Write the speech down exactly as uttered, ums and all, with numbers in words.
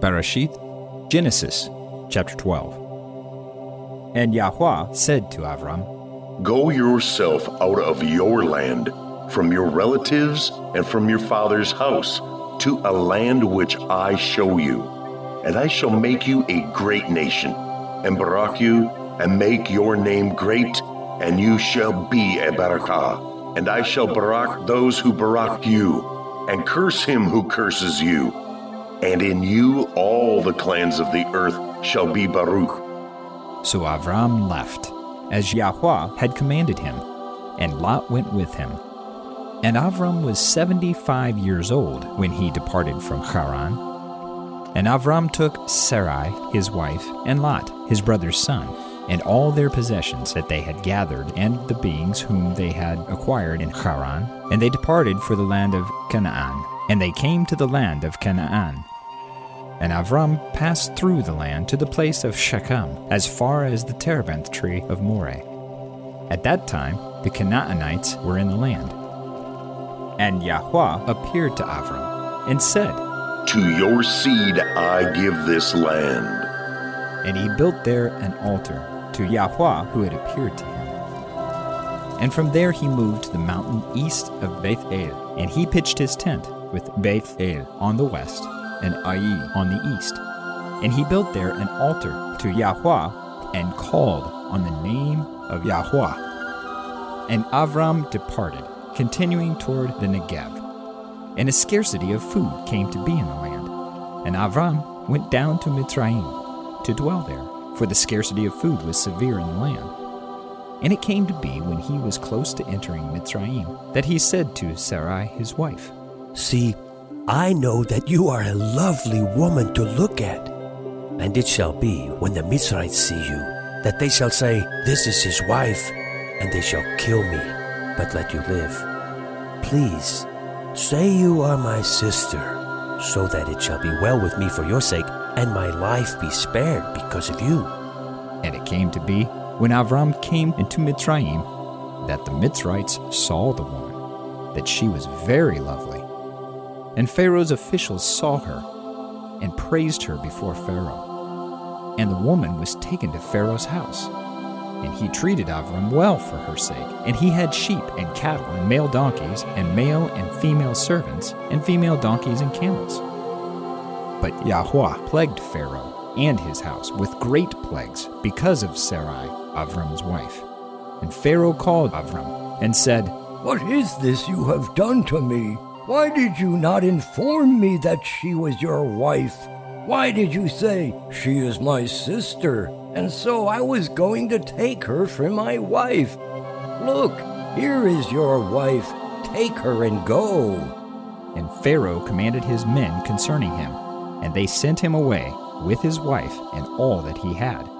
Bereshith, Genesis, chapter twelve. And Yahweh said to Avram, Go yourself out of your land, from your relatives and from your father's house, to a land which I show you. And I shall make you a great nation, and barak you, and make your name great, and you shall be a barakah. And I shall barak those who barak you, and curse him who curses you. And in you all the clans of the earth shall be baruch. So Avram left, as Yahweh had commanded him, and Lot went with him. And Avram was seventy-five years old when he departed from Haran. And Avram took Sarai, his wife, and Lot, his brother's son, and all their possessions that they had gathered, and the beings whom they had acquired in Haran, and they departed for the land of Canaan. And they came to the land of Canaan. And Avram passed through the land to the place of Shechem, as far as the terebinth tree of Moreh. At that time the Canaanites were in the land. And Yahweh appeared to Avram, and said, To your seed I give this land. And he built there an altar to Yahweh who had appeared to him. And from there he moved to the mountain east of Beth-el, and he pitched his tent with Beth-el on the west, and Ai on the east. And he built there an altar to Yahweh, and called on the name of Yahweh. And Avram departed, continuing toward the Negev. And a scarcity of food came to be in the land. And Avram went down to Mitzrayim to dwell there, for the scarcity of food was severe in the land. And it came to be, when he was close to entering Mitzrayim, that he said to Sarai his wife, See, I know that you are a lovely woman to look at. And it shall be, when the Mitzrites see you, that they shall say, This is his wife, and they shall kill me, but let you live. Please, say you are my sister, so that it shall be well with me for your sake, and my life be spared because of you. And it came to be, when Avram came into Mitzrayim, that the Mitzrites saw the woman, that she was very lovely. And Pharaoh's officials saw her, and praised her before Pharaoh. And the woman was taken to Pharaoh's house. And he treated Avram well for her sake. And he had sheep and cattle and male donkeys and male and female servants and female donkeys and camels. But Yahweh plagued Pharaoh and his house with great plagues because of Sarai, Avram's wife. And Pharaoh called Avram and said, What is this you have done to me? Why did you not inform me that she was your wife? Why did you say, She is my sister, and so I was going to take her for my wife? Look, here is your wife. Take her and go. And Pharaoh commanded his men concerning him, and they sent him away with his wife and all that he had.